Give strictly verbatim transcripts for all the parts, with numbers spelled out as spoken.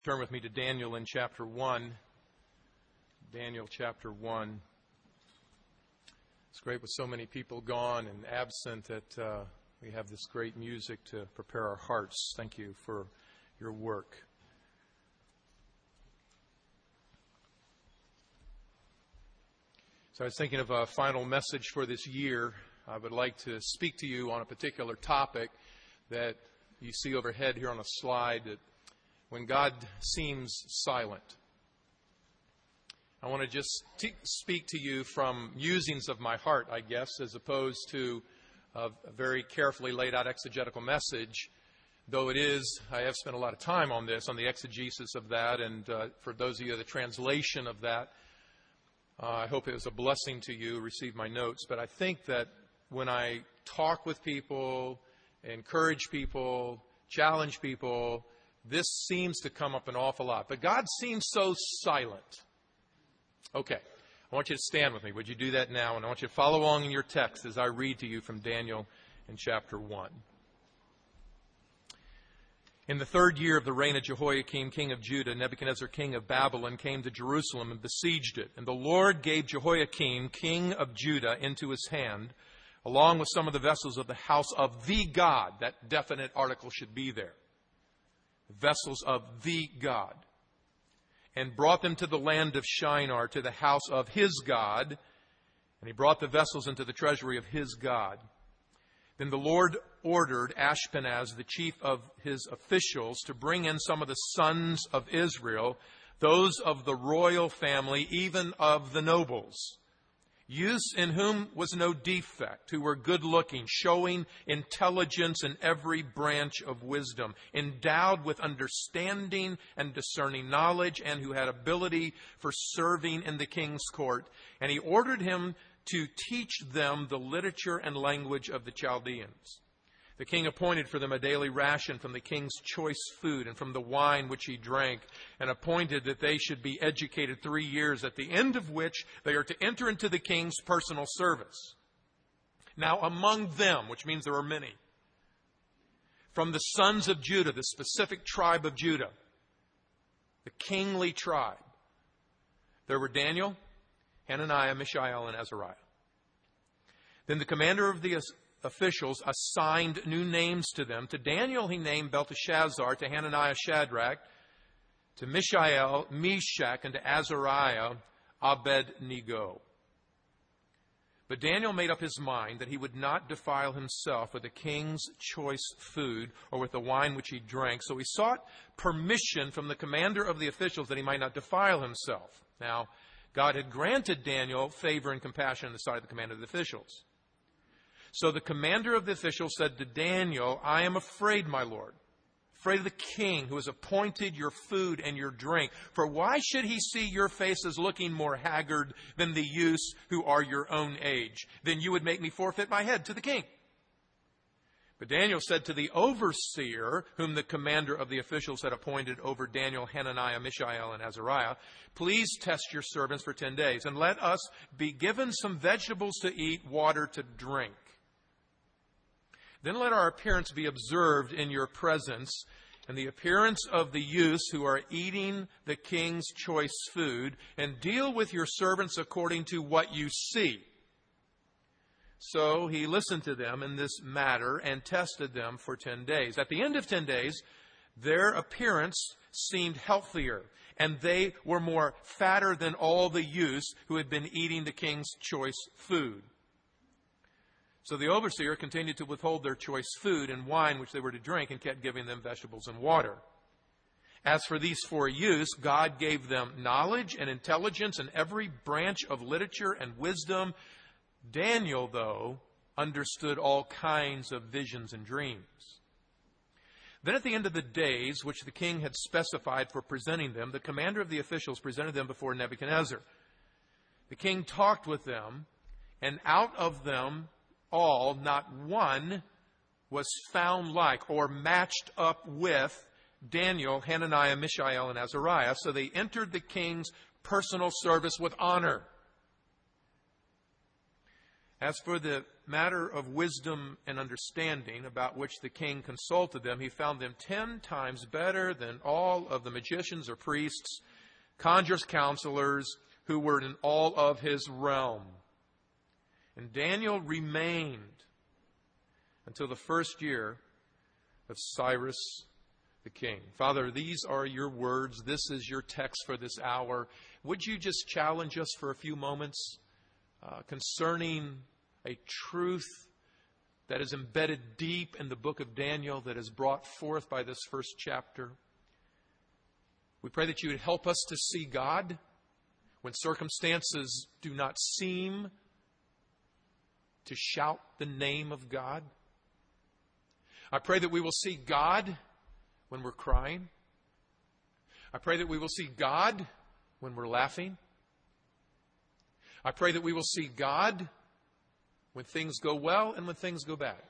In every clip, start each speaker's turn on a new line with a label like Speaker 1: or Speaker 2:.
Speaker 1: Turn with me to Daniel in chapter one. Daniel chapter one. It's great with so many people gone and absent that uh, we have this great music to prepare our hearts. Thank you for your work. So I was thinking of a final message for this year. I would like to speak to you on a particular topic that you see overhead here on a slide, that when God seems silent. I want to just t- speak to you from musings of my heart, I guess, as opposed to a very carefully laid out exegetical message, though it is, I have spent a lot of time on this, on the exegesis of that, and uh, for those of you, the translation of that. Uh, I hope it was a blessing to you, receive my notes, but I think that when I talk with people, encourage people, challenge people, this seems to come up an awful lot. But God seems so silent. Okay, I want you to stand with me. Would you do that now? And I want you to follow along in your text as I read to you from Daniel in chapter one. In the third year of the reign of Jehoiakim, king of Judah, Nebuchadnezzar, king of Babylon, came to Jerusalem and besieged it. And the Lord gave Jehoiakim, king of Judah, into his hand, along with some of the vessels of the house of the God. That definite article should be there. Vessels of the God, and brought them to the land of Shinar, to the house of his God, and he brought the vessels into the treasury of his God. Then the Lord ordered Ashpenaz, the chief of his officials, to bring in some of the sons of Israel, those of the royal family, even of the nobles, youths in whom was no defect, who were good-looking, showing intelligence in every branch of wisdom, endowed with understanding and discerning knowledge, and who had ability for serving in the king's court. And he ordered him to teach them the literature and language of the Chaldeans. The king appointed for them a daily ration from the king's choice food and from the wine which he drank, and appointed that they should be educated three years, at the end of which they are to enter into the king's personal service. Now among them, which means there are many, from the sons of Judah, the specific tribe of Judah, the kingly tribe, there were Daniel, Hananiah, Mishael, and Azariah. Then the commander of the officials assigned new names to them. To Daniel he named Belteshazzar, to Hananiah Shadrach, to Mishael Meshach, and to Azariah Abednego. But Daniel made up his mind that he would not defile himself with the king's choice food or with the wine which he drank. So he sought permission from the commander of the officials that he might not defile himself. Now, God had granted Daniel favor and compassion on the side of the commander of the officials. So the commander of the officials said to Daniel, I am afraid, my lord, afraid of the king who has appointed your food and your drink. For why should he see your faces looking more haggard than the youths who are your own age? Then you would make me forfeit my head to the king. But Daniel said to the overseer, whom the commander of the officials had appointed over Daniel, Hananiah, Mishael, and Azariah, please test your servants for ten days, and let us be given some vegetables to eat, water to drink. Then let our appearance be observed in your presence, and the appearance of the youths who are eating the king's choice food, and deal with your servants according to what you see. So he listened to them in this matter and tested them for ten days. At the end of ten days, their appearance seemed healthier, and they were more fatter than all the youths who had been eating the king's choice food. So the overseer continued to withhold their choice food and wine which they were to drink, and kept giving them vegetables and water. As for these four youths, God gave them knowledge and intelligence in every branch of literature and wisdom. Daniel, though, understood all kinds of visions and dreams. Then at the end of the days, which the king had specified for presenting them, the commander of the officials presented them before Nebuchadnezzar. The king talked with them, and out of them all, not one was found like or matched up with Daniel, Hananiah, Mishael, and Azariah. So they entered the king's personal service with honor. As for the matter of wisdom and understanding about which the king consulted them, he found them ten times better than all of the magicians or priests, conjurers, counselors, who were in all of his realm. And Daniel remained until the first year of Cyrus the king. Father, these are your words. This is your text for this hour. Would you just challenge us for a few moments uh, concerning a truth that is embedded deep in the book of Daniel that is brought forth by this first chapter? We pray that you would help us to see God when circumstances do not seem to shout the name of God. I pray that we will see God when we're crying. I pray that we will see God when we're laughing. I pray that we will see God when things go well and when things go bad.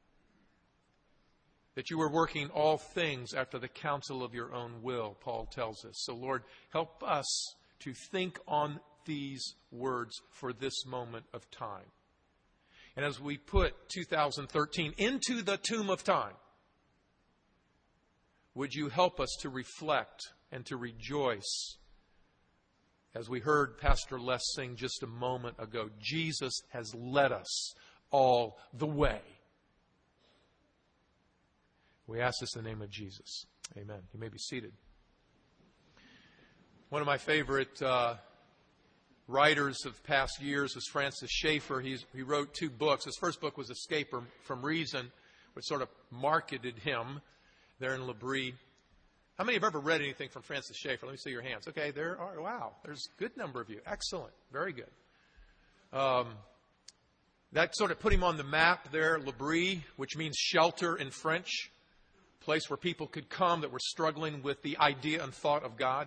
Speaker 1: That you are working all things after the counsel of your own will, Paul tells us. So, Lord, help us to think on these words for this moment of time. And as we put two thousand thirteen into the tomb of time, would you help us to reflect and to rejoice? As we heard Pastor Les sing just a moment ago, Jesus has led us all the way. We ask this in the name of Jesus. Amen. You may be seated. One of my favorite uh, writers of past years was Francis Schaeffer. He's, he wrote two books. His first book was Escape from Reason, which sort of marketed him there in L'Abri. How many have ever read anything from Francis Schaeffer? Let me see your hands. Okay, there are. Wow, there's a good number of you. Excellent. Very good. Um, that sort of put him on the map there, L'Abri, which means shelter in French, a place where people could come that were struggling with the idea and thought of God.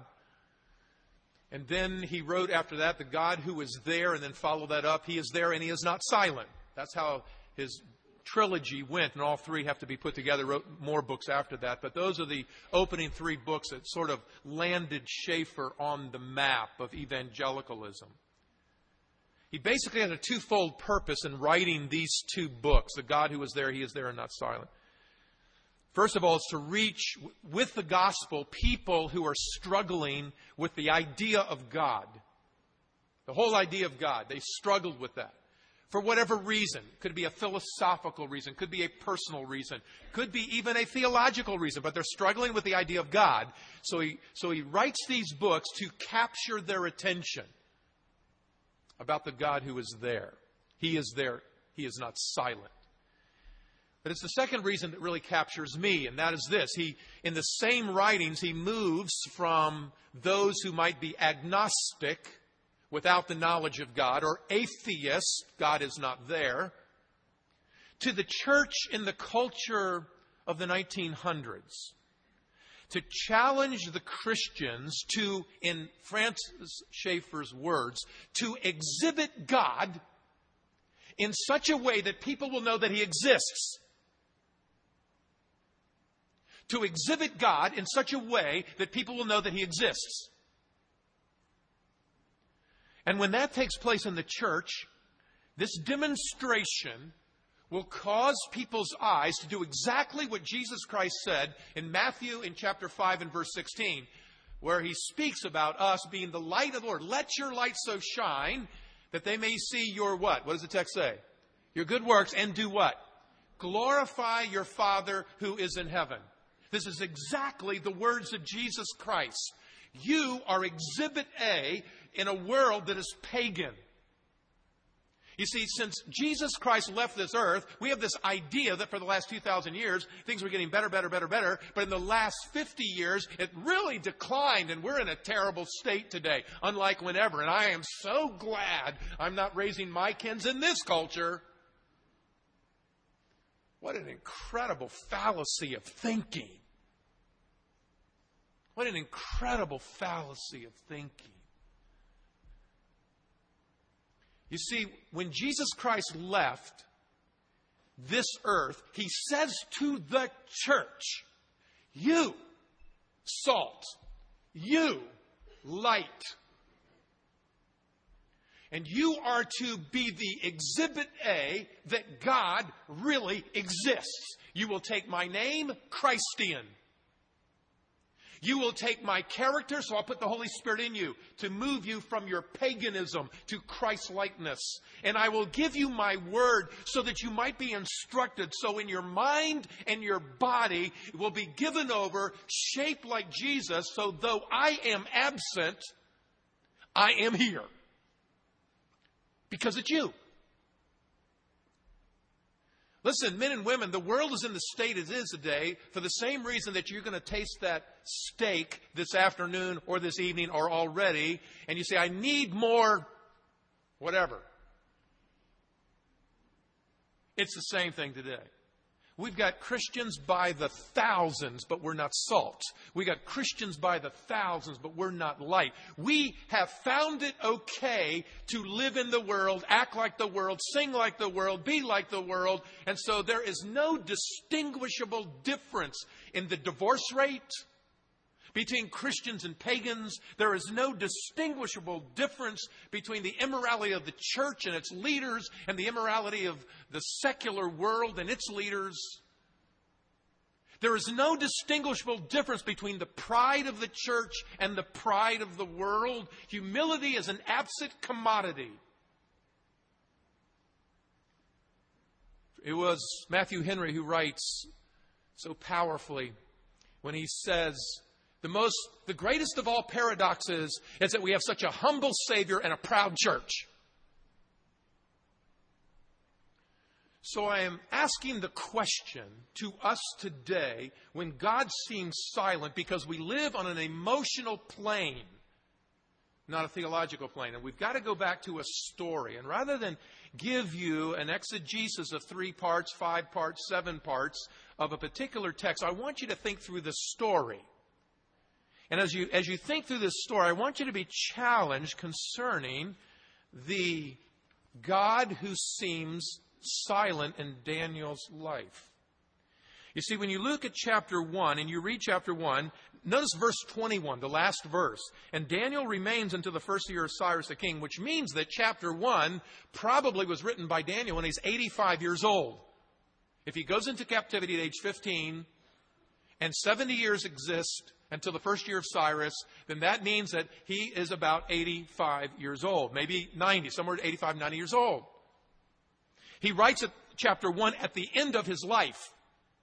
Speaker 1: And then he wrote after that, the God who is there, and then followed that up, he is there and he is not silent. That's how his trilogy went, and all three have to be put together. Wrote more books after that, but those are the opening three books that sort of landed Schaeffer on the map of evangelicalism. He basically had a twofold purpose in writing these two books. The God who is there, he is there and not silent. First of all, is to reach with the gospel people who are struggling with the idea of God. The whole idea of God. They struggled with that. For whatever reason. Could be a philosophical reason. Could be a personal reason. Could be even a theological reason. But they're struggling with the idea of God. So he, so he writes these books to capture their attention about the God who is there. He is there. He is not silent. But it's the second reason that really captures me, and that is this. He, in the same writings, he moves from those who might be agnostic, without the knowledge of God, or atheist, God is not there, to the church in the culture of the nineteen hundreds. To challenge the Christians to, in Francis Schaeffer's words, to exhibit God in such a way that people will know that he exists. To exhibit God in such a way that people will know that he exists. And when that takes place in the church, this demonstration will cause people's eyes to do exactly what Jesus Christ said in Matthew in chapter five and verse sixteen, where he speaks about us being the light of the Lord. Let your light so shine that they may see your what? What does the text say? Your good works, and do what? Glorify your Father who is in heaven. This is exactly the words of Jesus Christ. You are exhibit A in a world that is pagan. You see, since Jesus Christ left this earth, we have this idea that for the last two thousand years, things were getting better, better, better, better. But in the last fifty years, it really declined, and we're in a terrible state today, unlike whenever. And I am so glad I'm not raising my kids in this culture. What an incredible fallacy of thinking. What an incredible fallacy of thinking. You see, when Jesus Christ left this earth, he says to the church, you, salt, you, light. And you are to be the exhibit A that God really exists. You will take my name, Christian. You will take my character, so I'll put the Holy Spirit in you to move you from your paganism to Christ-likeness. And I will give you my word so that you might be instructed. So in your mind and your body will be given over, shaped like Jesus. So though I am absent, I am here. Because it's you. Listen, men and women, the world is in the state it is today for the same reason that you're going to taste that steak this afternoon or this evening or already, and you say, I need more whatever. It's the same thing today. We've got Christians by the thousands, but we're not salt. We got Christians by the thousands, but we're not light. We have found it okay to live in the world, act like the world, sing like the world, be like the world. And so there is no distinguishable difference in the divorce rate between Christians and pagans. There is no distinguishable difference between the immorality of the church and its leaders and the immorality of the secular world and its leaders. There is no distinguishable difference between the pride of the church and the pride of the world. Humility is an absent commodity. It was Matthew Henry who writes so powerfully when he says, The most, the greatest of all paradoxes is that we have such a humble Savior and a proud church. So I am asking the question to us today when God seems silent because we live on an emotional plane, not a theological plane. And we've got to go back to a story. And rather than give you an exegesis of three parts, five parts, seven parts of a particular text, I want you to think through the story. And as you as you think through this story, I want you to be challenged concerning the God who seems silent in Daniel's life. You see, when you look at chapter one and you read chapter one, notice verse twenty-one, the last verse. And Daniel remains until the first year of Cyrus the king, which means that chapter one probably was written by Daniel when he's eighty-five years old. If he goes into captivity at age fifteen and seventy years exist until the first year of Cyrus, then that means that he is about eighty-five years old, maybe ninety, somewhere eighty-five, ninety years old. He writes at chapter one at the end of his life,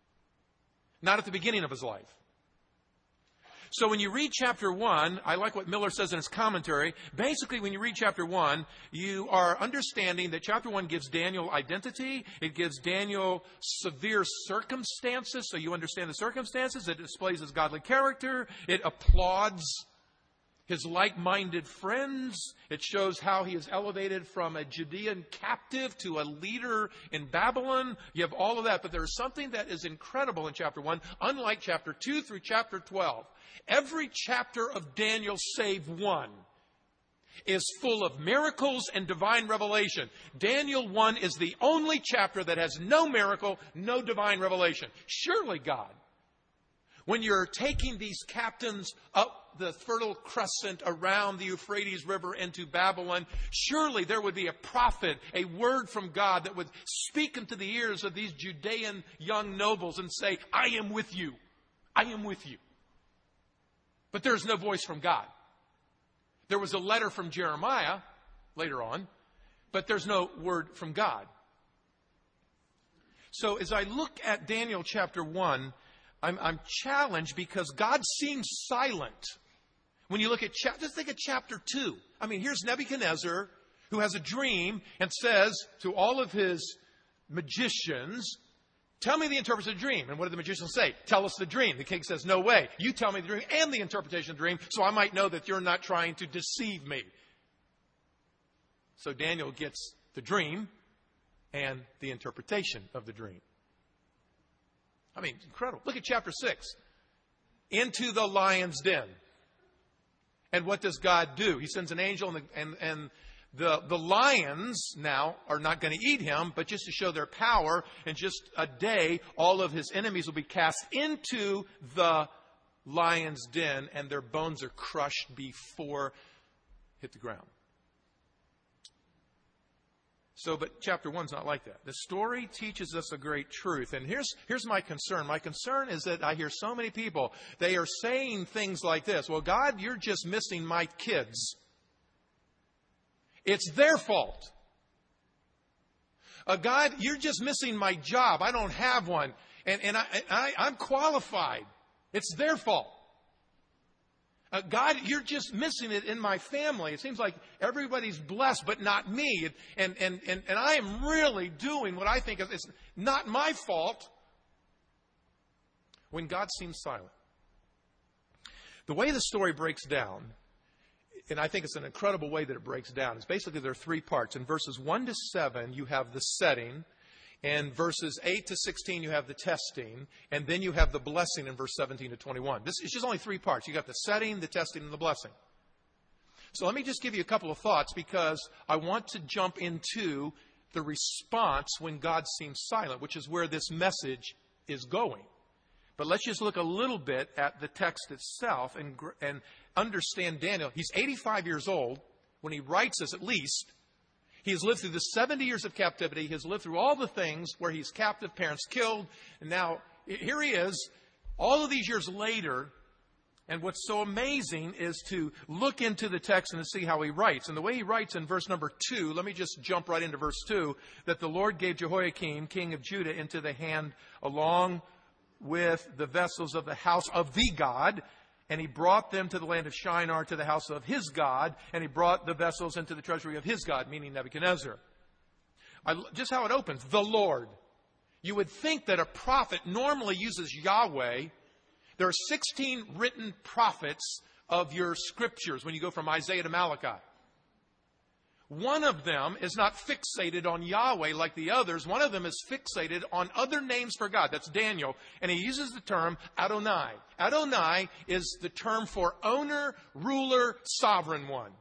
Speaker 1: not at the beginning of his life. So when you read chapter one, I like what Miller says in his commentary. Basically, when you read chapter one, you are understanding that chapter one gives Daniel identity. It gives Daniel severe circumstances, so you understand the circumstances. It displays his godly character. It applauds his like-minded friends. It shows how he is elevated from a Judean captive to a leader in Babylon. You have all of that, but there is something that is incredible in chapter one, unlike chapter two through chapter twelve. Every chapter of Daniel, save one, is full of miracles and divine revelation. Daniel one is the only chapter that has no miracle, no divine revelation. Surely, God, when you're taking these captains up the Fertile Crescent around the Euphrates River into Babylon, surely there would be a prophet, a word from God that would speak into the ears of these Judean young nobles and say, I am with you. I am with you. But there's no voice from God. There was a letter from Jeremiah later on, but there's no word from God. So as I look at Daniel chapter one, I'm, I'm challenged because God seems silent. When you look at, cha- just think of chapter two. I mean, here's Nebuchadnezzar who has a dream and says to all of his magicians, tell me the interpretation of the dream. And what do the magicians say? Tell us the dream. The king says, no way. You tell me the dream and the interpretation of the dream so I might know that you're not trying to deceive me. So Daniel gets the dream and the interpretation of the dream. I mean, incredible. Look at chapter six. Into the lion's den. And what does God do? He sends an angel, and the, and, and the, the lions now are not going to eat him, but just to show their power, in just a day, all of his enemies will be cast into the lion's den, and their bones are crushed before hit the ground. So, but chapter one's not like that. The story teaches us a great truth. And here's, here's my concern. My concern is that I hear so many people, they are saying things like this. Well, God, you're just missing my kids. It's their fault. Uh, God, you're just missing my job. I don't have one. And, and I, I, I'm qualified. It's their fault. Uh, God, you're just missing it in my family. It seems like everybody's blessed, but not me. And, and, and, and I am really doing what I think is it's not my fault. When God seems silent. The way the story breaks down, and I think it's an incredible way that it breaks down, is basically there are three parts. In verses one to seven, you have the setting. And verses eight to sixteen, you have the testing. And then you have the blessing in verse seventeen to twenty-one. This is just only three parts. You got the setting, the testing, and the blessing. So let me just give you a couple of thoughts because I want to jump into the response when God seems silent, which is where this message is going. But let's just look a little bit at the text itself and, and understand Daniel. He's eighty-five years old when he writes this, at least. He has lived through the seventy years of captivity. He has lived through all the things where he's captive, parents killed. And now here he is, all of these years later. And what's so amazing is to look into the text and to see how he writes. And the way he writes in verse number two, let me just jump right into verse two, that the Lord gave Jehoiakim, king of Judah, into the hand along with the vessels of the house of the God. And he brought them to the land of Shinar, to the house of his God. And he brought the vessels into the treasury of his God, meaning Nebuchadnezzar. I, just how it opens, the Lord. You would think that a prophet normally uses Yahweh. There are sixteen written prophets of your scriptures when you go from Isaiah to Malachi. One of them is not fixated on Yahweh like the others. One of them is fixated on other names for God. That's Daniel. And he uses the term Adonai. Adonai is the term for owner, ruler, sovereign one.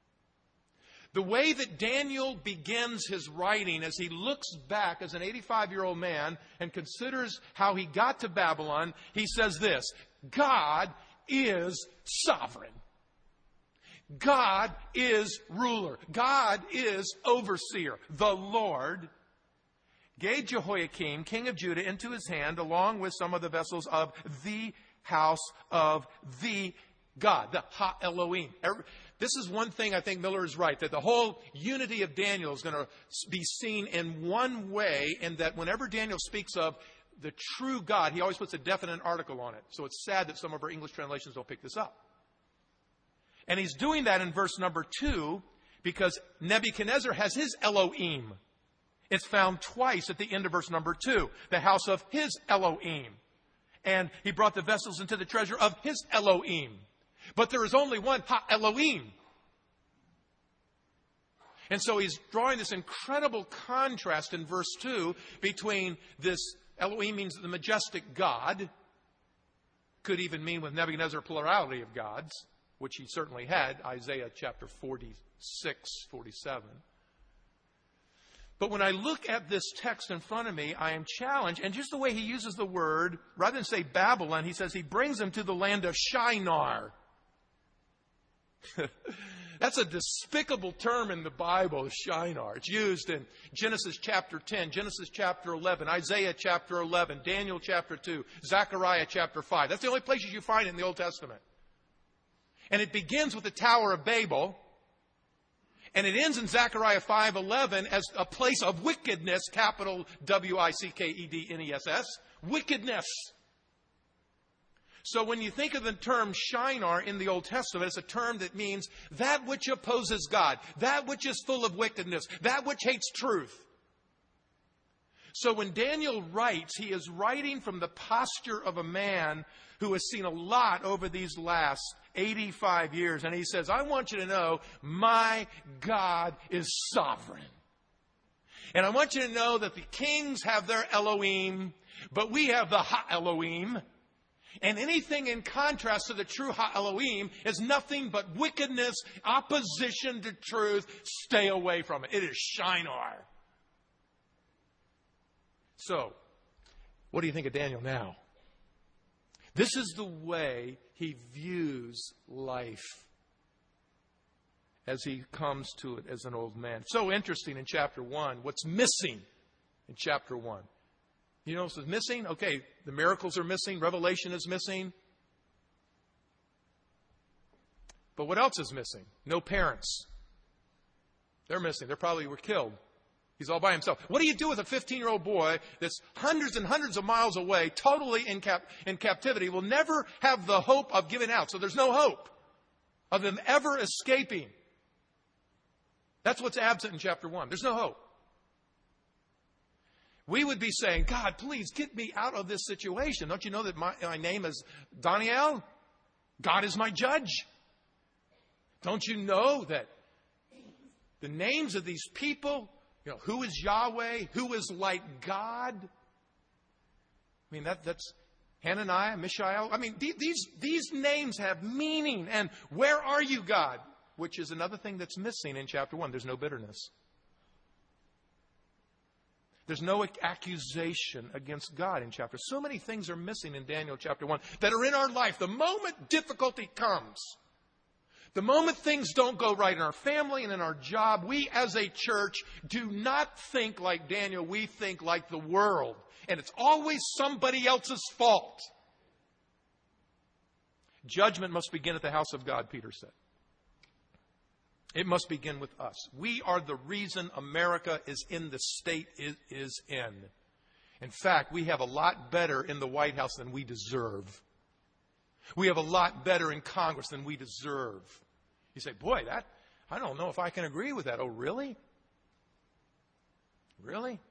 Speaker 1: The way that Daniel begins his writing as he looks back as an eighty-five-year-old man and considers how he got to Babylon, he says this: God is sovereign. God is ruler. God is overseer. The Lord gave Jehoiakim, king of Judah, into his hand along with some of the vessels of the house of the God, the Ha Elohim. This is one thing I think Miller is right, that the whole unity of Daniel is going to be seen in one way, and that whenever Daniel speaks of the true God, he always puts a definite article on it. So it's sad that some of our English translations don't pick this up. And he's doing that in verse number two because Nebuchadnezzar has his Elohim. It's found twice at the end of verse number two. The house of his Elohim. And he brought the vessels into the treasure of his Elohim. But there is only one Ha Elohim. And so he's drawing this incredible contrast in verse two between this Elohim means the majestic God. Could even mean with Nebuchadnezzar plurality of gods, which he certainly had, Isaiah chapter forty-six, forty-seven. But when I look at this text in front of me, I am challenged. And just the way he uses the word, rather than say Babylon, he says he brings them to the land of Shinar. That's a despicable term in the Bible, Shinar. It's used in Genesis chapter ten, Genesis chapter eleven, Isaiah chapter eleven, Daniel chapter two, Zechariah chapter five. That's the only places you find it in the Old Testament. And it begins with the Tower of Babel. And it ends in Zechariah five eleven as a place of wickedness, capital W I C K E D N E S S, wickedness. So when you think of the term Shinar in the Old Testament, it's a term that means that which opposes God, that which is full of wickedness, that which hates truth. So when Daniel writes, he is writing from the posture of a man who has seen a lot over these last eighty-five years. And he says, I want you to know my God is sovereign. And I want you to know that the kings have their Elohim, but we have the Ha Elohim. And anything in contrast to the true Ha Elohim is nothing but wickedness, opposition to truth. Stay away from it. It is Shinar. So, what do you think of Daniel now? This is the way he views life. as he comes to it as an old man. So interesting in chapter one, what's missing in chapter one. You know what's missing? Okay, the miracles are missing. Revelation is missing. But what else is missing? No parents. They're missing. They probably were killed. He's all by himself. What do you do with a fifteen-year-old boy that's hundreds and hundreds of miles away, totally in, cap- in captivity, will never have the hope of giving out? So there's no hope of them ever escaping. That's what's absent in chapter one. There's no hope. We would be saying, God, please get me out of this situation. Don't you know that my, my name is Daniel? God is my judge. Don't you know that the names of these people, you know, who is Yahweh? Who is like God? I mean, that, that's Hananiah, Mishael. I mean, these, these names have meaning. And where are you, God? Which is another thing that's missing in chapter one. There's no bitterness. There's no accusation against God in chapter. So many things are missing in Daniel chapter one that are in our life. The moment difficulty comes, the moment things don't go right in our family and in our job, we as a church do not think like Daniel. We think like the world. And it's always somebody else's fault. Judgment must begin at the house of God, Peter said. It must begin with us. We are the reason America is in the state it is in. In fact, we have a lot better in the White House than we deserve. We have a lot better in Congress than we deserve. You say, boy, that, I don't know if I can agree with that. Oh, really? Really?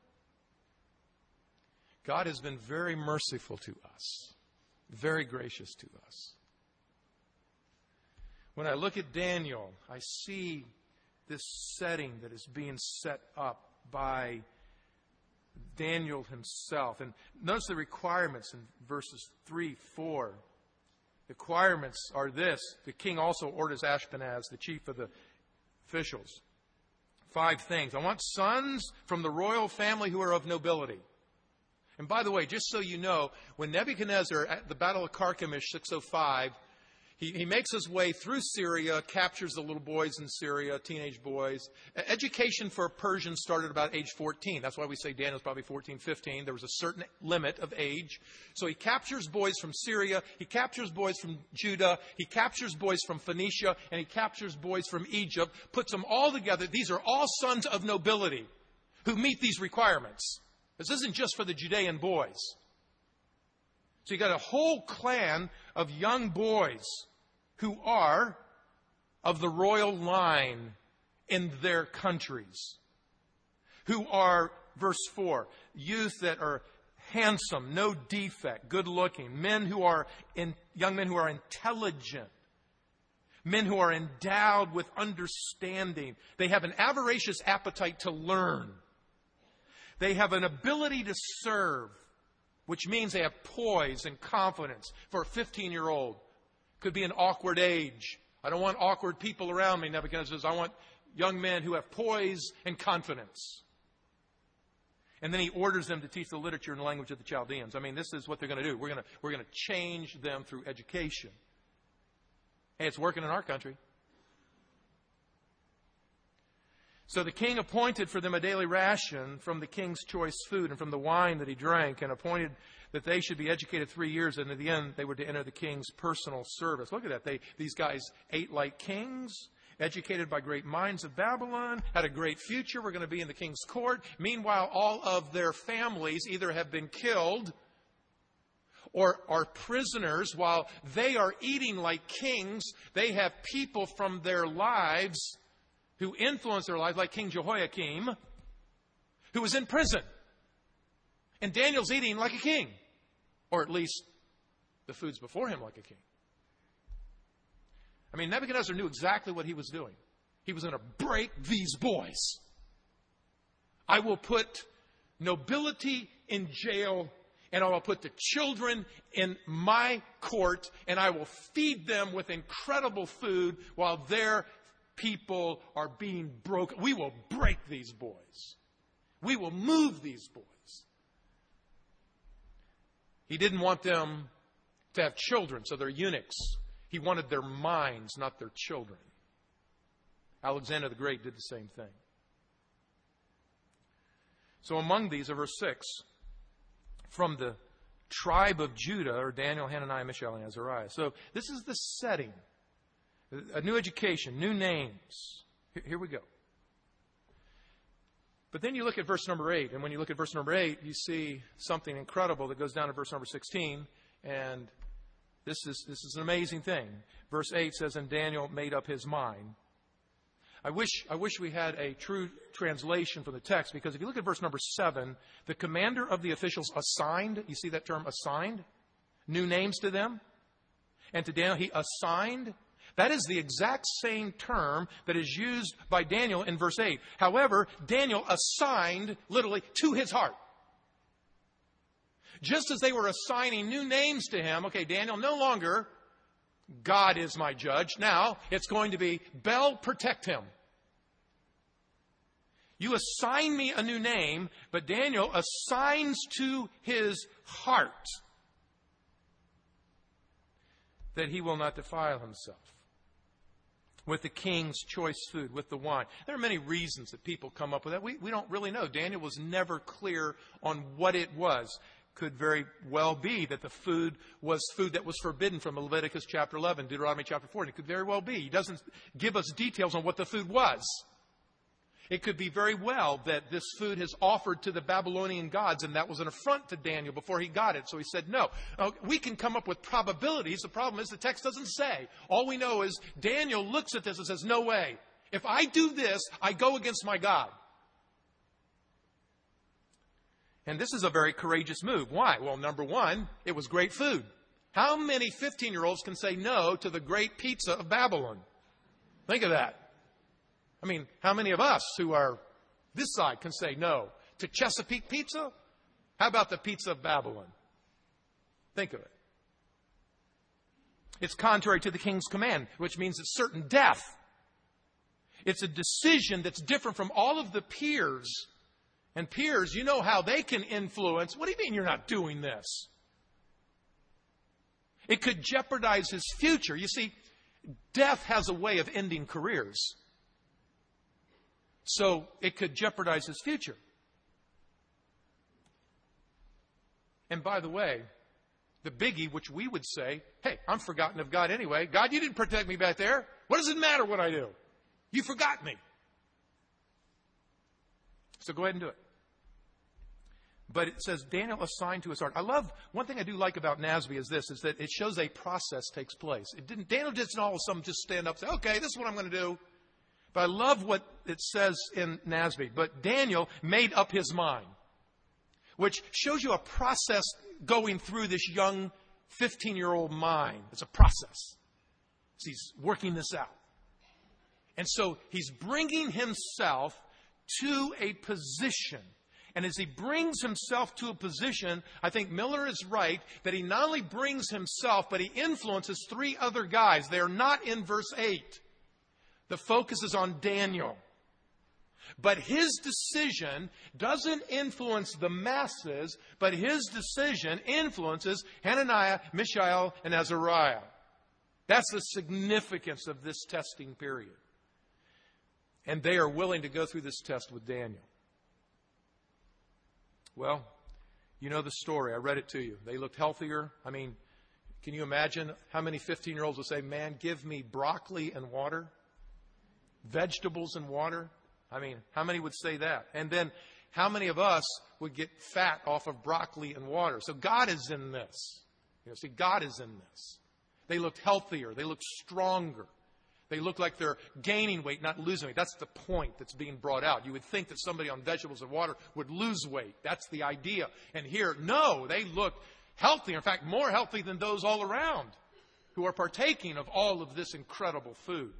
Speaker 1: God has been very merciful to us, very gracious to us. When I look at Daniel, I see this setting that is being set up by Daniel himself. And notice the requirements in verses three, four. The requirements are this. The king also orders Ashpenaz, the chief of the officials. Five things. I want sons from the royal family who are of nobility. And by the way, just so you know, when Nebuchadnezzar, at the Battle of Carchemish, six oh five, He, he makes his way through Syria, captures the little boys in Syria, teenage boys. Education for a Persian started about age fourteen. That's why we say Daniel's probably fourteen, fifteen. There was a certain limit of age. So he captures boys from Syria. He captures boys from Judah. He captures boys from Phoenicia. And he captures boys from Egypt. Puts them all together. These are all sons of nobility who meet these requirements. This isn't just for the Judean boys. So you got a whole clan of young boys who are of the royal line in their countries, who are, verse four, youth that are handsome, no defect, good looking, men who are in, young men who are intelligent, men who are endowed with understanding. They have an avaricious appetite to learn. They have an ability to serve, which means they have poise and confidence. For a fifteen-year-old, could be an awkward age. I don't want awkward people around me, Nebuchadnezzar says. I want young men who have poise and confidence. And then he orders them to teach the literature and language of the Chaldeans. I mean, this is what they're going to do. We're going to, we're going to change them through education. Hey, it's working in our country. So the king appointed for them a daily ration from the king's choice food and from the wine that he drank, and appointed that they should be educated three years, and in the end they were to enter the king's personal service. Look at that. They, these guys ate like kings, educated by great minds of Babylon, had a great future, were going to be in the king's court. Meanwhile, all of their families either have been killed or are prisoners. While they are eating like kings, they have people from their lives who influenced their lives, like King Jehoiakim, who was in prison. And Daniel's eating like a king. Or at least the food's before him like a king. I mean, Nebuchadnezzar knew exactly what he was doing. He was going to break these boys. I will put nobility in jail, and I will put the children in my court, and I will feed them with incredible food while their people are being broken. We will break these boys. We will move these boys. He didn't want them to have children, so they're eunuchs. He wanted their minds, not their children. Alexander the Great did the same thing. So among these, in verse six, from the tribe of Judah are Daniel, Hananiah, Mishael, and Azariah. So this is the setting. A new education, new names. Here we go. But then you look at verse number eight, and when you look at verse number eight, you see something incredible that goes down to verse number sixteen, and this is this is an amazing thing. Verse eight says, and Daniel made up his mind. I wish I wish we had a true translation for the text, because if you look at verse number seven, the commander of the officials assigned, you see that term assigned? New names to them. And to Daniel, he assigned. That is the exact same term that is used by Daniel in verse eight. However, Daniel assigned literally to his heart. Just as they were assigning new names to him, okay, Daniel, no longer God is my judge. Now it's going to be Bel, protect him. You assign me a new name, but Daniel assigns to his heart that he will not defile himself with the king's choice food, with the wine. There are many reasons that people come up with that. We, we don't really know. Daniel was never clear on what it was. Could very well be that the food was food that was forbidden from Leviticus chapter eleven, Deuteronomy chapter fourteen. It could very well be. He doesn't give us details on what the food was. It could be very well that this food is offered to the Babylonian gods, and that was an affront to Daniel before he got it. So he said no. Now, we can come up with probabilities. The problem is the text doesn't say. All we know is Daniel looks at this and says, no way. If I do this, I go against my God. And this is a very courageous move. Why? Well, number one, it was great food. How many fifteen-year-olds can say no to the great pizza of Babylon? Think of that. I mean, how many of us who are this side can say no to Chesapeake pizza? How about the pizza of Babylon? Think of it. It's contrary to the king's command, which means it's certain death. It's a decision that's different from all of the peers. And peers, you know how they can influence. What do you mean you're not doing this? It could jeopardize his future. You see, death has a way of ending careers. So it could jeopardize his future. And by the way, the biggie, which we would say, hey, I'm forgotten of God anyway. God, you didn't protect me back there. What does it matter what I do? You forgot me. So go ahead and do it. But it says Daniel assigned to his heart. I love, one thing I do like about N A S B is this, is that it shows a process takes place. It didn't, Daniel didn't all of a sudden just stand up and say, okay, this is what I'm going to do. But I love what it says in N A S B. But Daniel made up his mind, which shows you a process going through this young fifteen-year-old mind. It's a process. So he's working this out. And so he's bringing himself to a position. And as he brings himself to a position, I think Miller is right that he not only brings himself, but he influences three other guys. They are not in verse eight. The focus is on Daniel. But his decision doesn't influence the masses, but his decision influences Hananiah, Mishael, and Azariah. That's the significance of this testing period. And they are willing to go through this test with Daniel. Well, you know the story. I read it to you. They looked healthier. I mean, can you imagine how many fifteen-year-olds would say, man, give me broccoli and water? Vegetables and water? I mean, how many would say that? And then how many of us would get fat off of broccoli and water? So God is in this. You know, see, God is in this. They looked healthier. They looked stronger. They look like they're gaining weight, not losing weight. That's the point that's being brought out. You would think that somebody on vegetables and water would lose weight. That's the idea. And here, no, they look healthy. In fact, more healthy than those all around who are partaking of all of this incredible food.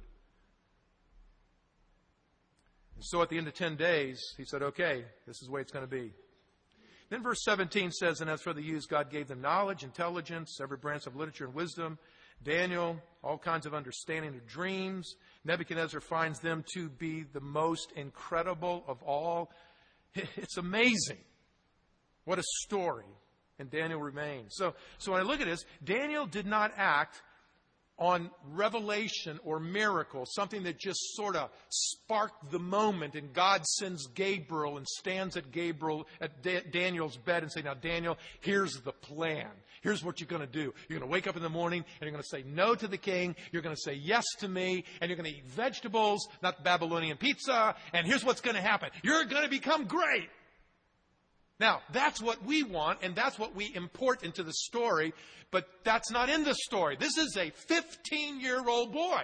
Speaker 1: And so at the end of ten days, he said, okay, this is the way it's going to be. Then verse seventeen says, and as for the youths, God gave them knowledge, intelligence, every branch of literature and wisdom. Daniel, all kinds of understanding of dreams. Nebuchadnezzar finds them to be the most incredible of all. It's amazing. What a story. And Daniel remains. So, so when I look at this, Daniel did not act on revelation or miracle, something that just sort of sparked the moment, and God sends Gabriel and stands at Gabriel at da- Daniel's bed and say, now Daniel, here's the plan. Here's what you're going to do. You're going to wake up in the morning and you're going to say no to the king. You're going to say yes to me, and you're going to eat vegetables, not Babylonian pizza. And here's what's going to happen. You're going to become great. Now, that's what we want, and that's what we import into the story, but that's not in the story. This is a fifteen-year-old boy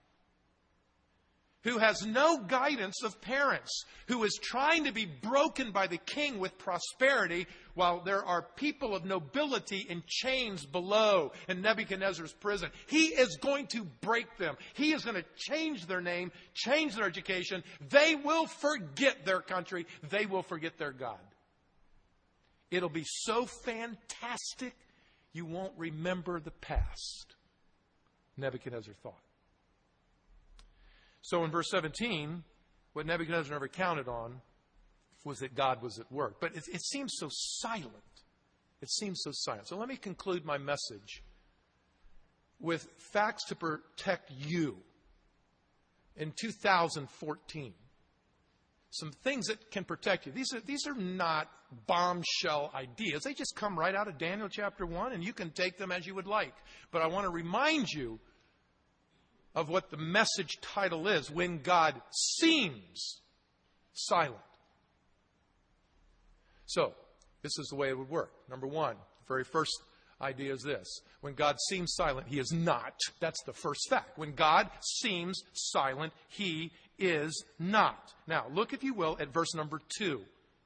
Speaker 1: who has no guidance of parents, who is trying to be broken by the king with prosperity, while there are people of nobility in chains below in Nebuchadnezzar's prison. He is going to break them. He is going to change their name, change their education. They will forget their country. They will forget their God. It'll be so fantastic, you won't remember the past, Nebuchadnezzar thought. So in verse seventeen, what Nebuchadnezzar never counted on was that God was at work. But it, it seems so silent. It seems so silent. So let me conclude my message with facts to protect you in two thousand fourteen. Some things that can protect you. These are, these are not bombshell ideas. They just come right out of Daniel chapter one, and you can take them as you would like. But I want to remind you of what the message title is, When God Seems Silent. So, this is the way it would work. Number one, the very first idea is this. When God seems silent, He is not. That's the first fact. When God seems silent, He is not. Now, look, if you will, at verse number two.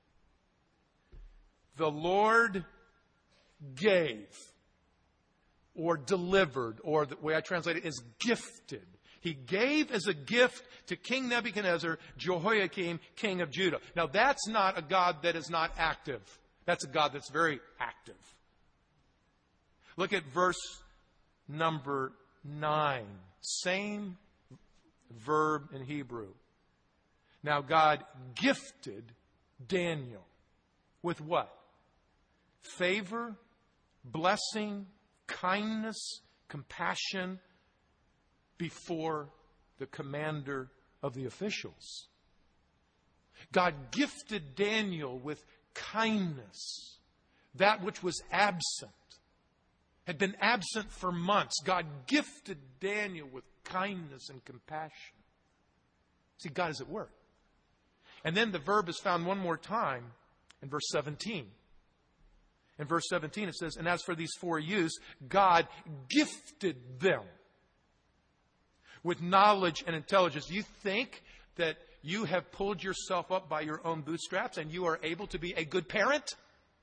Speaker 1: The Lord gave, or delivered, or the way I translate it is gifted. He gave as a gift to King Nebuchadnezzar, Jehoiakim, king of Judah. Now, that's not a God that is not active. That's a God that's very active. Look at verse number nine. Same verb in Hebrew. Now, God gifted Daniel with what? Favor, blessing, kindness, compassion before the commander of the officials. God gifted Daniel with kindness, that which was absent, had been absent for months. God gifted Daniel with kindness and compassion. See, God is at work. And then the verb is found one more time in verse seventeen. In verse seventeen it says, and as for these four youths, God gifted them with knowledge and intelligence. Do you think that you have pulled yourself up by your own bootstraps and you are able to be a good parent?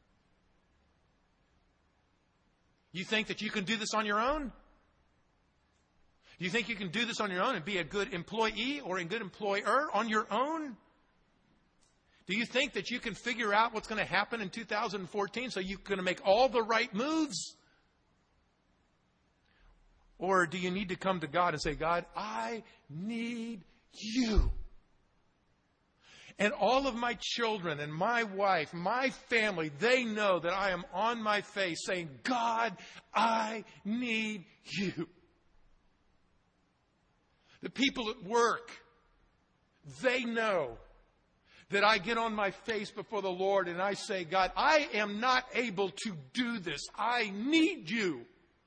Speaker 1: You think that you can do this on your own? Do you think you can do this on your own and be a good employee or a good employer on your own? Do you think that you can figure out what's going to happen in two thousand fourteen so you're going to make all the right moves? Or do you need to come to God and say, God, I need you. And all of my children and my wife, my family, they know that I am on my face saying, God, I need you. The people at work, they know that I get on my face before the Lord and I say, God, I am not able to do this. I need you.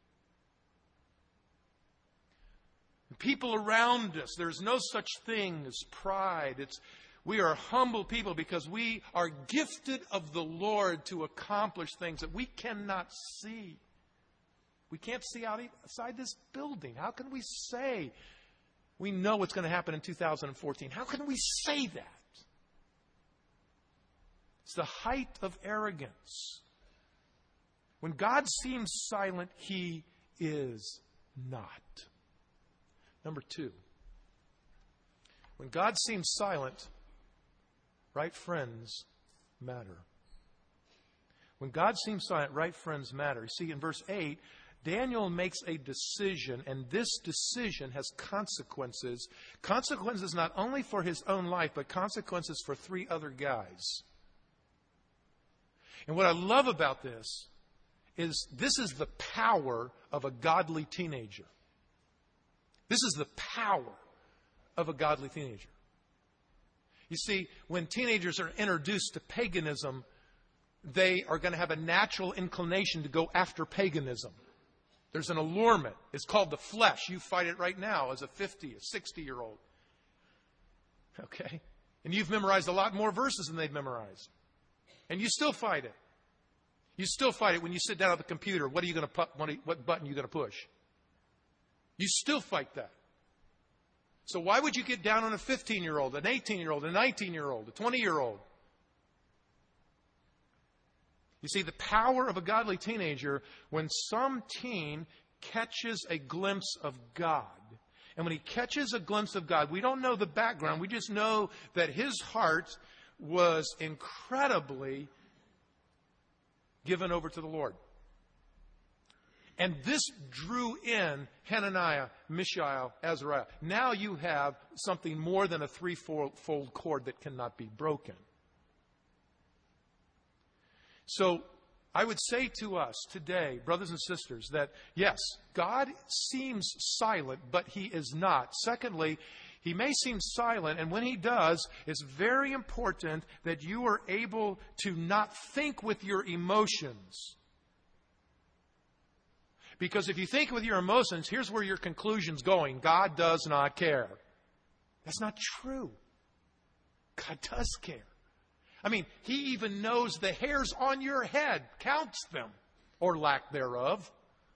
Speaker 1: The people around us, there's no such thing as pride. It's we are humble people because we are gifted of the Lord to accomplish things that we cannot see. We can't see outside this building. How can we say we know what's going to happen in two thousand fourteen? How can we say that? It's the height of arrogance. When God seems silent, He is not. Number two, when God seems silent, right friends matter. When God seems silent, right friends matter. You see, in verse eight, Daniel makes a decision, and this decision has consequences. Consequences not only for his own life, but consequences for three other guys. And what I love about this is this is the power of a godly teenager. This is the power of a godly teenager. You see, when teenagers are introduced to paganism, they are going to have a natural inclination to go after paganism. There's an allurement. It's called the flesh. You fight it right now as a fifty, a sixty-year-old. Okay? And you've memorized a lot more verses than they've memorized. And you still fight it. You still fight it when you sit down at the computer. What are you going to pu- what, you, what button are you going to push? You still fight that. So why would you get down on a fifteen-year-old, an eighteen-year-old, a nineteen-year-old, a twenty-year-old? You see, the power of a godly teenager, when some teen catches a glimpse of God, and when he catches a glimpse of God, we don't know the background. We just know that his heart was incredibly given over to the Lord. And this drew in Hananiah, Mishael, Azariah. Now you have something more than a threefold cord that cannot be broken. So I would say to us today, brothers and sisters, that yes, God seems silent, but He is not. Secondly, He may seem silent, and when He does, it's very important that you are able to not think with your emotions. Because if you think with your emotions, here's where your conclusion's going. God does not care. That's not true. God does care. I mean, He even knows the hairs on your head, counts them, or lack thereof.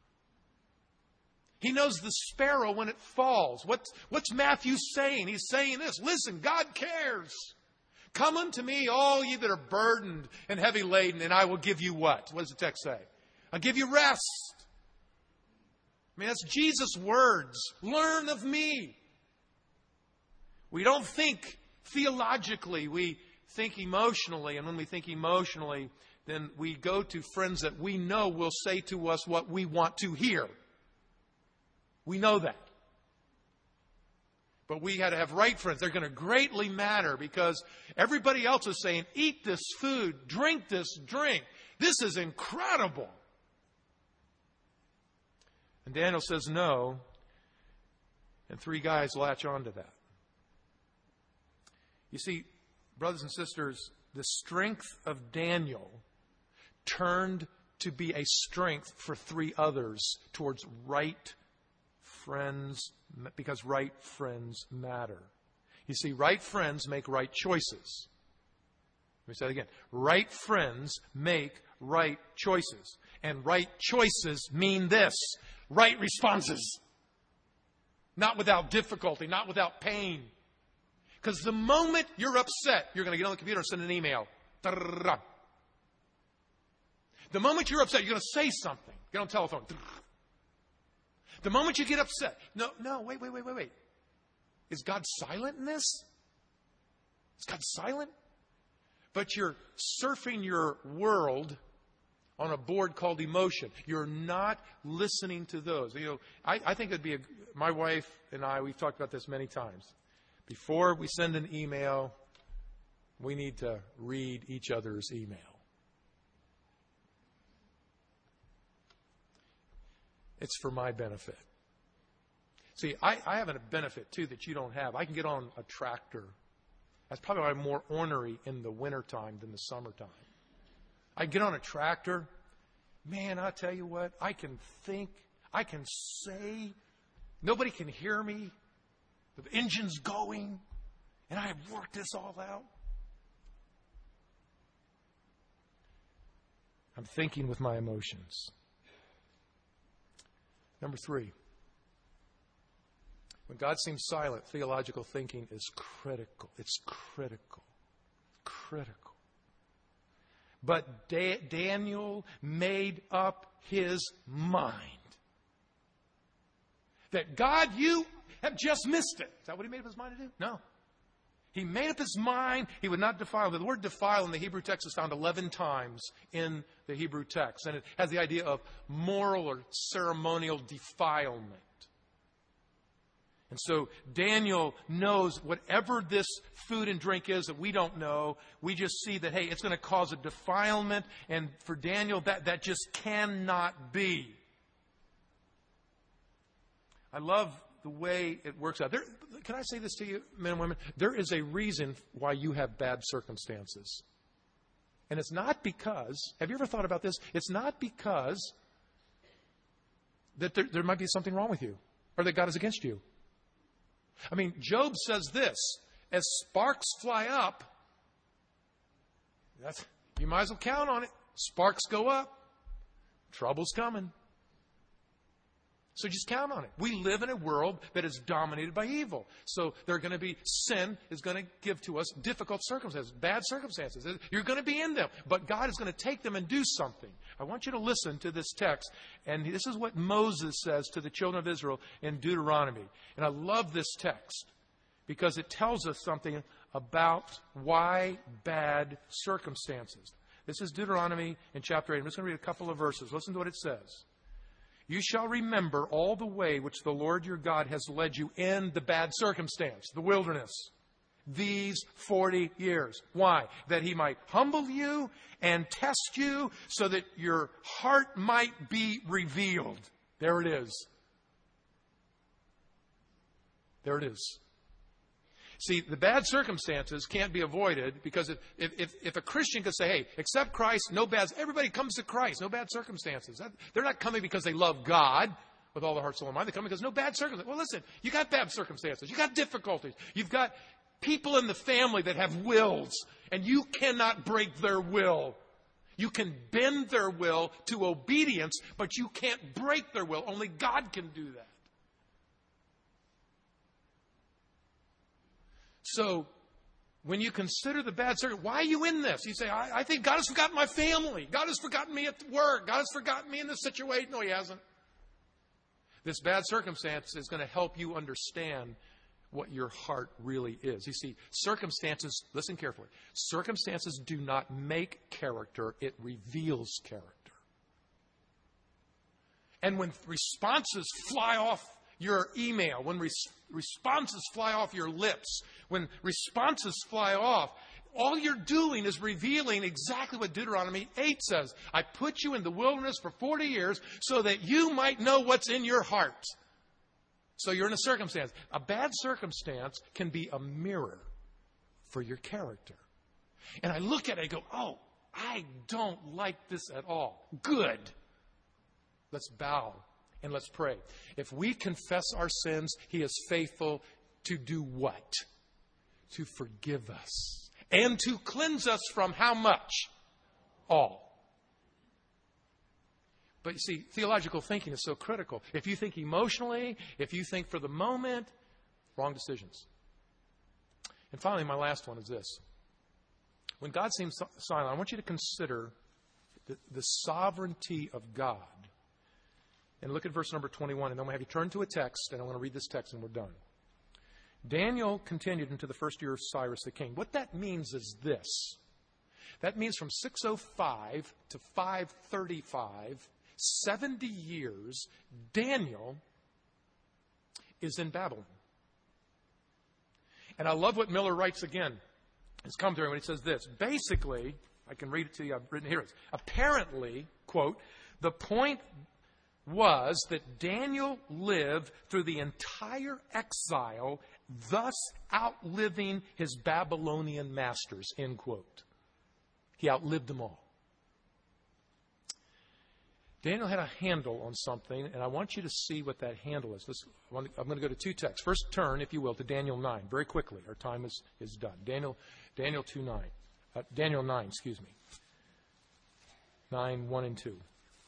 Speaker 1: He knows the sparrow when it falls. What's, what's Matthew saying? He's saying this. Listen, God cares. Come unto me, all ye that are burdened and heavy laden, and I will give you what? What does the text say? I'll give you rest. I mean, that's Jesus' words. Learn of me. We don't think theologically. We think emotionally. And when we think emotionally, then we go to friends that we know will say to us what we want to hear. We know that. But we had to have right friends. They're going to greatly matter because everybody else is saying, eat this food, drink this drink. This is incredible. And Daniel says no, and three guys latch on to that. You see, brothers and sisters, the strength of Daniel turned to be a strength for three others towards right friends, because right friends matter. You see, right friends make right choices. Let me say it again. Right friends make right choices. And right choices mean this: right responses. Not without difficulty, not without pain. Because the moment you're upset, you're going to get on the computer and send an email. The moment you're upset, you're going to say something. Get on the telephone. The moment you get upset, no, no, wait, wait, wait, wait, wait. Is God silent in this? Is God silent? But you're surfing your world on a board called emotion. You're not listening to those. You know, I, I think it'd be a, my wife and I, we've talked about this many times. Before we send an email, we need to read each other's email. It's for my benefit. See, I, I have a benefit, too, that you don't have. I can get on a tractor. That's probably why I'm more ornery in the wintertime than the summertime. I get on a tractor. Man, I tell you what, I can think. I can say. Nobody can hear me. The engine's going. And I have worked this all out. I'm thinking with my emotions. Number three, when God seems silent, theological thinking is critical. It's critical. Critical. But da- Daniel made up his mind that God, you have just missed it. Is that what he made up his mind to do? No. He made up his mind he would not defile. The word defile in the Hebrew text is found eleven times in the Hebrew text. And it has the idea of moral or ceremonial defilement. And so Daniel knows whatever this food and drink is that we don't know, we just see that, hey, it's going to cause a defilement. And for Daniel, that, that just cannot be. I love the way it works out. There, can I say this to you, men and women? There is a reason why you have bad circumstances. And it's not because, have you ever thought about this? It's not because that there, there might be something wrong with you or that God is against you. I mean, Job says this, as sparks fly up, that's, you might as well count on it. Sparks go up, trouble's coming. So just count on it. We live in a world that is dominated by evil. So there are going to be, sin is going to give to us difficult circumstances, bad circumstances. You're going to be in them, but God is going to take them and do something. I want you to listen to this text, and this is what Moses says to the children of Israel in Deuteronomy. And I love this text because it tells us something about why bad circumstances. This is Deuteronomy in chapter eight. I'm just going to read a couple of verses. Listen to what it says. You shall remember all the way which the Lord your God has led you in the bad circumstance, the wilderness, these forty years. Why? That he might humble you and test you so that your heart might be revealed. There it is. There it is. See, the bad circumstances can't be avoided because if, if, if a Christian could say, hey, accept Christ, no bad, everybody comes to Christ, no bad circumstances. That, they're not coming because they love God with all their heart, soul, and mind. They come because no bad circumstances. Well, listen, you got bad circumstances. You got difficulties. You've got people in the family that have wills, and you cannot break their will. You can bend their will to obedience, but you can't break their will. Only God can do that. So, when you consider the bad circumstances, why are you in this? You say, I, I think God has forgotten my family. God has forgotten me at work. God has forgotten me in this situation. No, he hasn't. This bad circumstance is going to help you understand what your heart really is. You see, circumstances, listen carefully, circumstances do not make character, it reveals character. And when responses fly off your email, when res- responses fly off your lips, when responses fly off, all you're doing is revealing exactly what Deuteronomy eight says. I put you in the wilderness for forty years so that you might know what's in your heart. So you're in a circumstance. A bad circumstance can be a mirror for your character. And I look at it and go, oh, I don't like this at all. Good. Let's bow. And let's pray. If we confess our sins, he is faithful to do what? To forgive us. And to cleanse us from how much? All. But you see, theological thinking is so critical. If you think emotionally, if you think for the moment, wrong decisions. And finally, my last one is this. When God seems silent, I want you to consider the, the sovereignty of God. And look at verse number twenty-one, and then we'll have you turn to a text, and I want to read this text, and we're done. Daniel continued into the first year of Cyrus the king. What that means is this. That means from six oh five to five thirty-five, seventy years, Daniel is in Babylon. And I love what Miller writes again, his commentary, when he says this. Basically, I can read it to you, I've written here. Apparently, quote, the point was that Daniel lived through the entire exile, thus outliving his Babylonian masters, end quote. He outlived them all. Daniel had a handle on something, and I want you to see what that handle is. Let's, I'm going to go to two texts. First, turn, if you will, to Daniel nine, very quickly. Our time is, is done. Daniel, Daniel two nine. Uh, Daniel nine, excuse me. nine, one and two.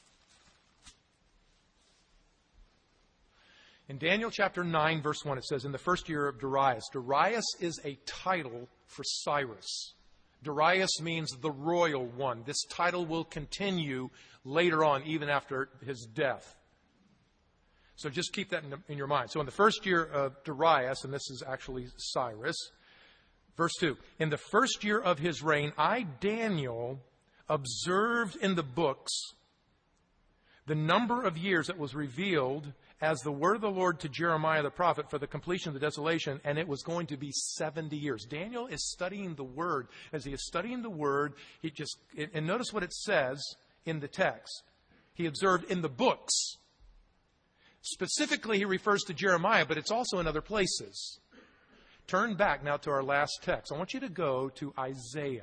Speaker 1: In Daniel chapter nine, verse one, it says, in the first year of Darius. Darius is a title for Cyrus. Darius means the royal one. This title will continue later on, even after his death. So just keep that in, in your mind. So in the first year of Darius, and this is actually Cyrus, verse two, in the first year of his reign, I, Daniel, observed in the books the number of years that was revealed as the word of the Lord to Jeremiah the prophet for the completion of the desolation, and it was going to be seventy years. Daniel is studying the word. As he is studying the word, he just, and notice what it says in the text. He observed in the books Specifically, he refers to Jeremiah, but it's also in other places. Turn back now to our last text. I want you to go to Isaiah.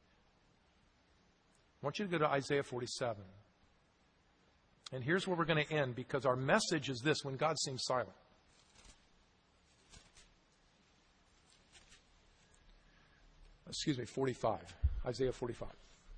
Speaker 1: I want you to go to Isaiah forty-seven. And here's where we're going to end, because our message is this: when God seems silent. Excuse me, forty-five. Isaiah forty-five.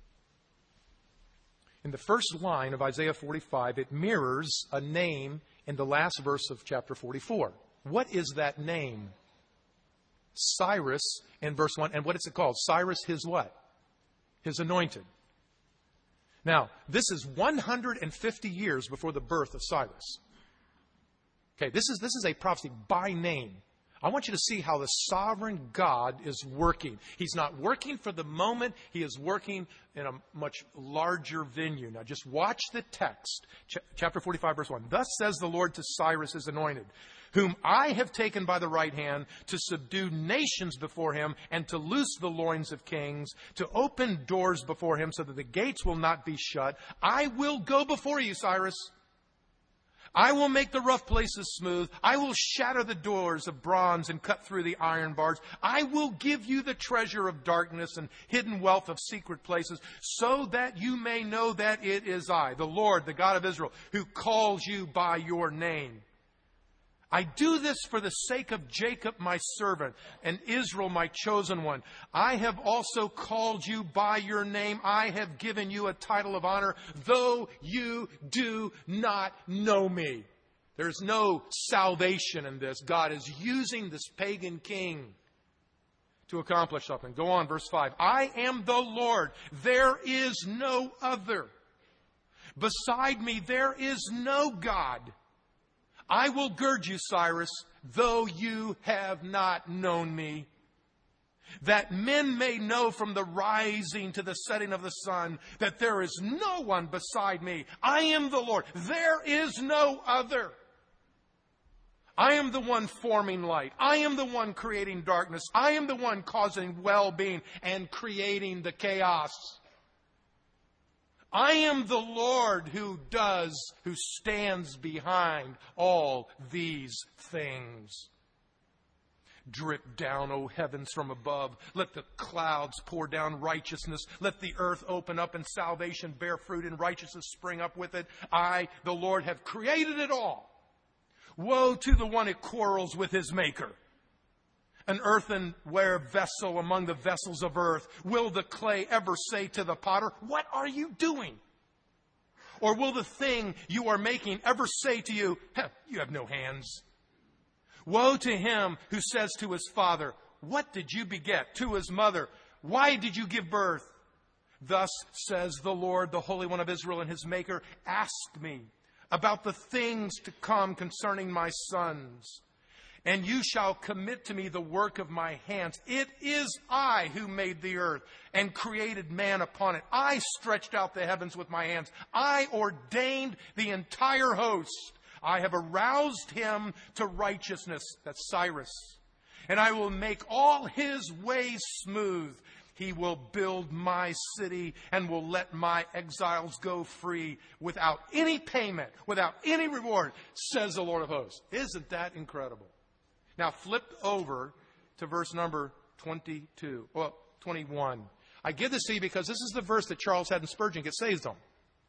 Speaker 1: In the first line of Isaiah forty-five, it mirrors a name in the last verse of chapter forty-four. What is that name? Cyrus in verse one. And what is it called? Cyrus, his what? His anointed. Now, this is one hundred fifty years before the birth of Cyrus. Okay, this is, this is a prophecy by name. I want you to see how the sovereign God is working. He's not working for the moment. He is working in a much larger venue. Now just watch the text. Ch- chapter forty-five, verse one. Thus says the Lord to Cyrus, his anointed, whom I have taken by the right hand to subdue nations before him and to loose the loins of kings, to open doors before him so that the gates will not be shut. I will go before you, Cyrus. I will make the rough places smooth. I will shatter the doors of bronze and cut through the iron bars. I will give you the treasure of darkness and hidden wealth of secret places, so that you may know that it is I, the Lord, the God of Israel, who calls you by your name. I do this for the sake of Jacob, my servant, and Israel, my chosen one. I have also called you by your name. I have given you a title of honor, though you do not know me. There's no salvation in this. God is using this pagan king to accomplish something. Go on, verse five. I am the Lord. There is no other. Beside me, there is no God. I will gird you, Cyrus, though you have not known me, that men may know from the rising to the setting of the sun that there is no one beside me. I am the Lord. There is no other. I am the one forming light. I am the one creating darkness. I am the one causing well-being and creating the chaos. I am the Lord who does, who stands behind all these things. Drip down, O heavens, from above. Let the clouds pour down righteousness. Let the earth open up and salvation bear fruit and righteousness spring up with it. I, the Lord, have created it all. Woe to the one who quarrels with his maker. An earthenware vessel among the vessels of earth. Will the clay ever say to the potter, what are you doing? Or will the thing you are making ever say to you, you have no hands? Woe to him who says to his father, what did you beget? To his mother, why did you give birth? Thus says the Lord, the Holy One of Israel and his Maker, ask me about the things to come concerning my sons. And you shall commit to me the work of my hands. It is I who made the earth and created man upon it. I stretched out the heavens with my hands. I ordained the entire host. I have aroused him to righteousness. That's Cyrus. And I will make all his ways smooth. He will build my city and will let my exiles go free without any payment, without any reward, says the Lord of hosts. Isn't that incredible? Now flip over to verse number twenty-two, well, twenty-one. I give this to you because this is the verse that Charles Haddon Spurgeon gets saved on.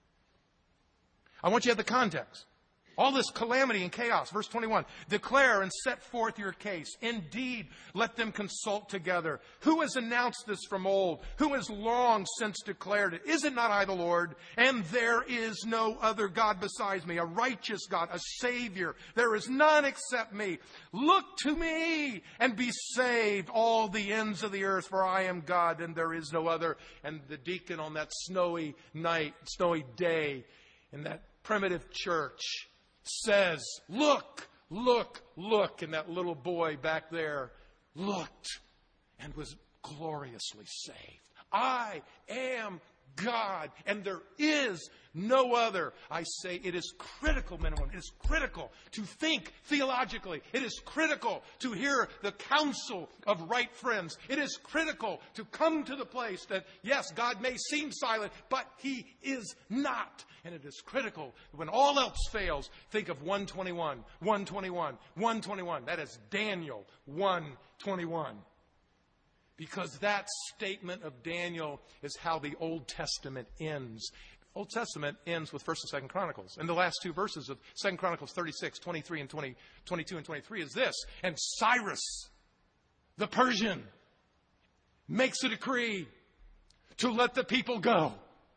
Speaker 1: I want you to have the context. All this calamity and chaos. Verse twenty-one. Declare and set forth your case. Indeed, let them consult together. Who has announced this from old? Who has long since declared it? Is it not I, the Lord? And there is no other God besides me, a righteous God, a Savior. There is none except me. Look to me and be saved, all the ends of the earth, for I am God and there is no other. And the deacon on that snowy night, snowy day in that primitive church says, look, look, look. And that little boy back there looked and was gloriously saved. I am
Speaker 2: God, and there is no other. I say it is critical, men and women. It is critical to think theologically. It is critical to hear the counsel of right friends. It is critical to come to the place that, yes, God may seem silent, but He is not. And it is critical when all else fails, think of one twenty-one, one twenty-one, one twenty-one. That is Daniel one twenty-one. Because that statement of Daniel is how the Old Testament ends. Old Testament ends with First and Second Chronicles. And the last two verses of Second Chronicles thirty-six, twenty-three, and twenty, twenty-two and twenty-three is this. And Cyrus, the Persian, makes a decree to let the people go.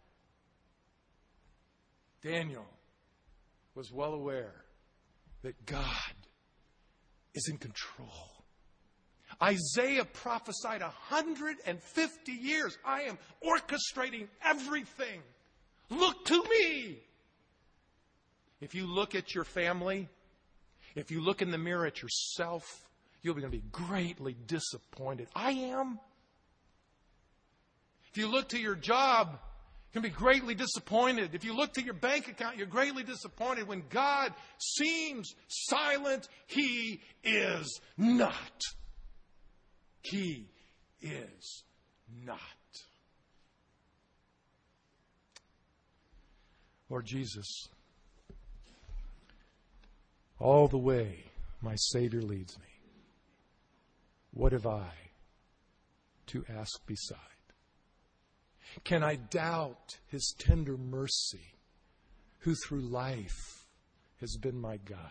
Speaker 2: Daniel was well aware that God is in control. Isaiah prophesied one hundred fifty years. I am orchestrating everything. Look to me. If you look at your family, if you look in the mirror at yourself, you're going to be greatly disappointed. I am. If you look to your job, you're going to be greatly disappointed. If you look to your bank account, you're greatly disappointed. When God seems silent, He is not. He is not. Lord Jesus, all the way my Savior leads me, what have I to ask beside? Can I doubt His tender mercy, who through life has been my guide?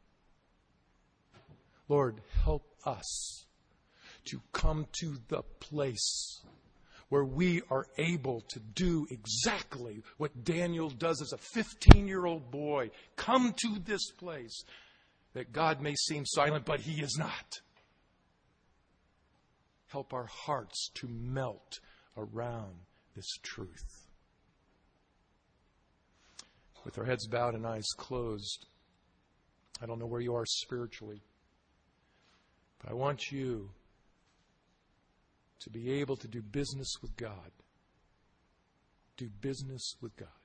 Speaker 2: Lord, help us to come to the place where we are able to do exactly what Daniel does as a fifteen-year-old boy. Come to this place that God may seem silent, but He is not. Help our hearts to melt around this truth. With our heads bowed and eyes closed, I don't know where you are spiritually, but I want you to be able to do business with God. Do business with God.